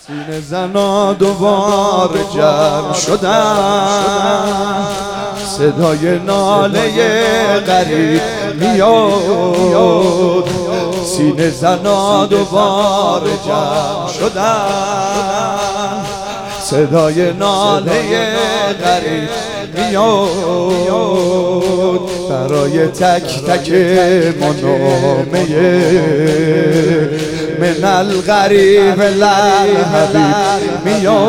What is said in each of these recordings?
سینه زنا دوباره جمع شدن، صدای ناله غریب میاد. سینه زنا دوباره جمع شدن، صدای ناله غریب میاد. برای تک تک ما نامه من الغریب للحبیب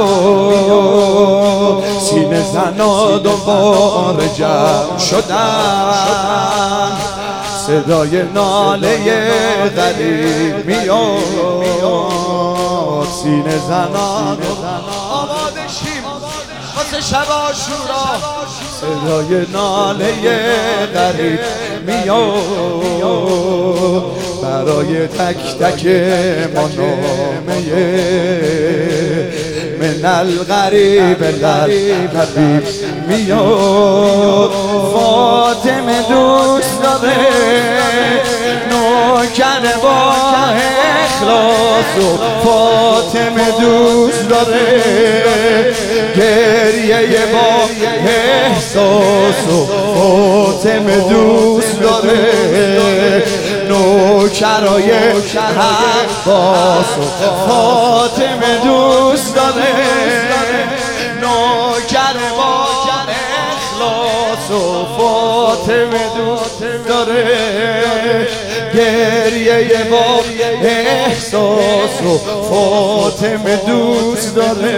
میاد. سینه زنا دوباره جمع شدن، صدای ناله غریب میاد. سینه زنا آماده شیم واسه شب عاشورا، صدای ناله غریب میاد. برای تک تک ما نامه من الغریب للحبیب میاد. فاطمه دوست داره نوکر با اخلاص و فاطمه دوست داره گریه با احساس و فاطمه دوست داره نوکرای عباس و فاطمه دوست داره نوکر با اخلاص و فاطمه دوست داره گریه با احساس و فاطمه دوست داره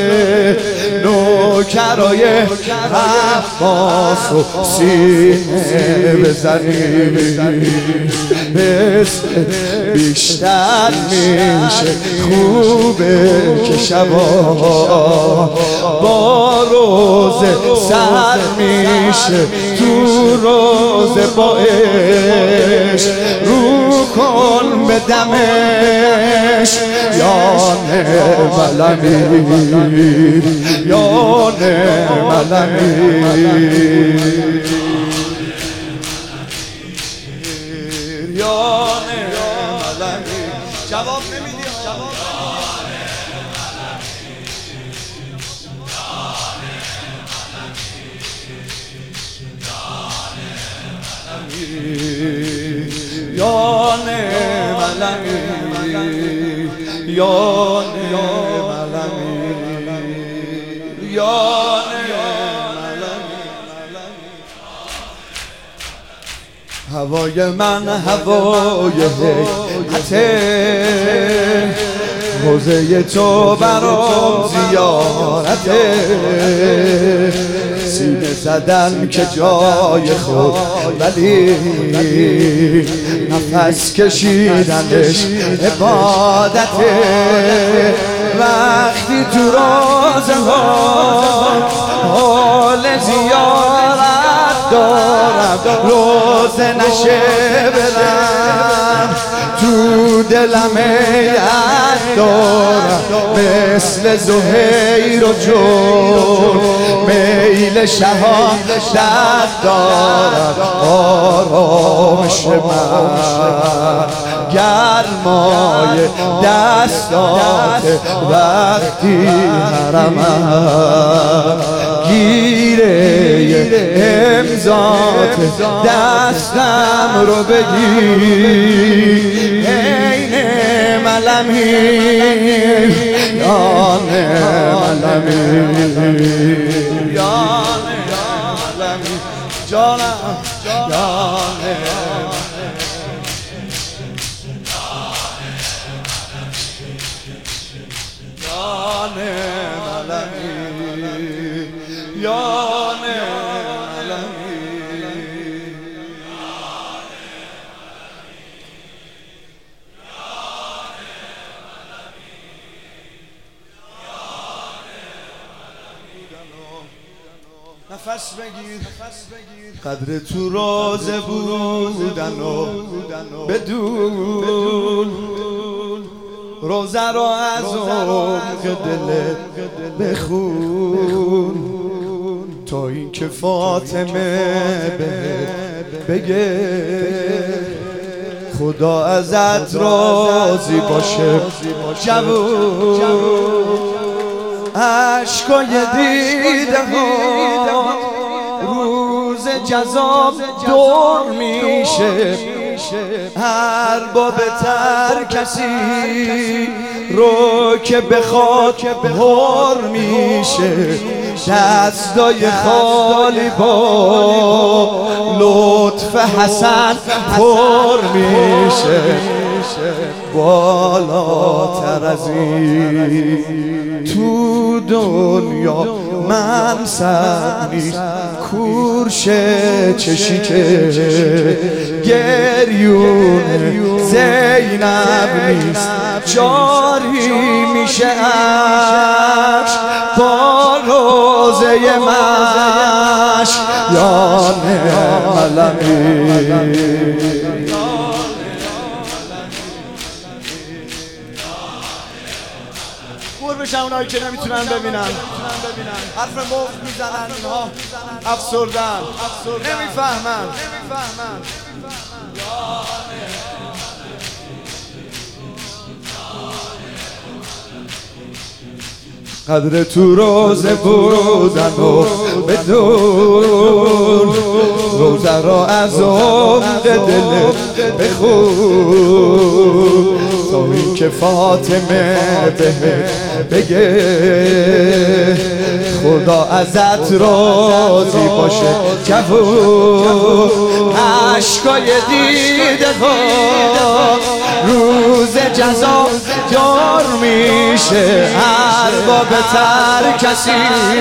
نوکرای عباس و سینه بزنی بیشتر میشه خوبه که شبا با روزه سر میشه تو روزه با عشق رو کن به دمش یانه ملمی یانه ملمی یانه ملمی جواب نمیدی یانه ملمی یانه ملمی یانه ملمی هوای من هوای حیحته حوزه تو برام زیارته سینه زدن که جای خود ولی نفس کشیدنش عبادته وقتی تو روزه ها حال زیارت دارم روزه نشه برم تو دلم هیئت دارم مثل زهیر و جون میل شهادت دارم آرامش من گرمای دستات وقتی حرمم گیره امضات دستم رو بگیر عین ملمی یانه ملمی یانه ملمی جانم یانه یانه ملمی یانه ملمی نفس بگیر قدر تو روزه بودن و بدون روزه رو از عمق دلت بخون تا اینکه فاطمه بگه خدا ازت راضی باشه جوون عشقای دیده ها روز جزا دور میشه، هر باب تر کسی رو که بخواد هر میشه. دستای خالی با لطف حسن پر میشه. بالاتر از این تو دنیا منصب نیست، کورشه چشی که گریون زینب نیست. جاری میشه عشق با روزه مشک یان علمی. خور بشن اونایی که نمیتونن ببینن، حرف مفت میزنن، اینها افسردن، نمیفهمن. قدر تو روزه بودن و بدون روزه را از عمق دل بخون تا این که فاطمه بگه خدا ازت راضی باشه. جوون عشقای دیده ها روز جزا دار میشه، هر باب تر کسی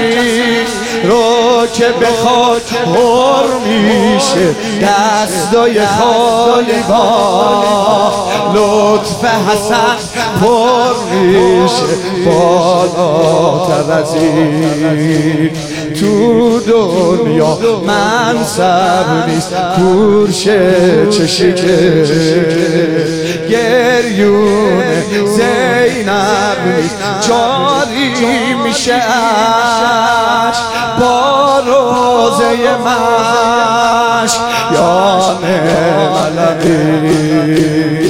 رو که بخواد هر میشه. دستای خالی با لطف حسن پر میشه. بالاتر از این تو دنیا منصب نیست، کورشه چشی که گریون زینب نیست. جاری میشه عشق با روزه مشک یان علمی.